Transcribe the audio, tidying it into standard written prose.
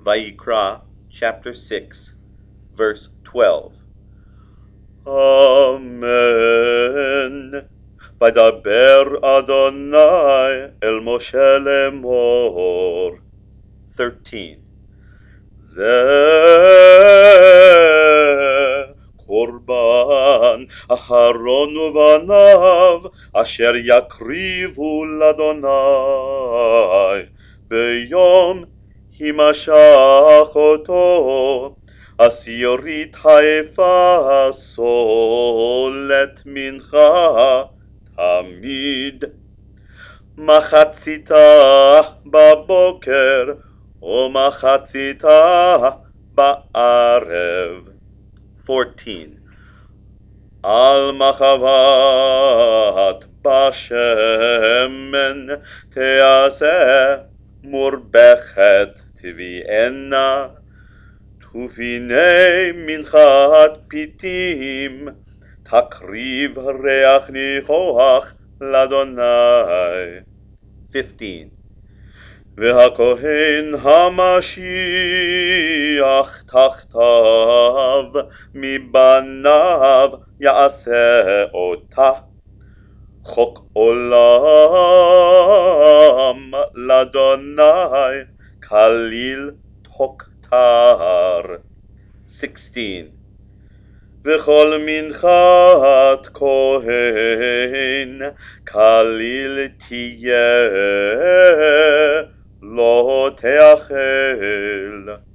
Vayikra, chapter 6, verse 12. Amen. Vaydaber Adonai el Moshe lemor. 13. Zeh korban Aharon uvanav asher yakrivu l'Adonai beyom himashach oto asirit haefa solet mincha tamid machatzita baboker umachatzita ba'arev. 14. Al machavat bashemen teaseh murbechet tvi'ena tufinei minchat pitim takriv reach nichoach l'Adonai. 15. והכהן המשיח תחתיו מבניו יעשה אותה חוק עולם לאדוני כליל תוקטר. 16. וכל מנחת כהן כליל תהיה לא תאכל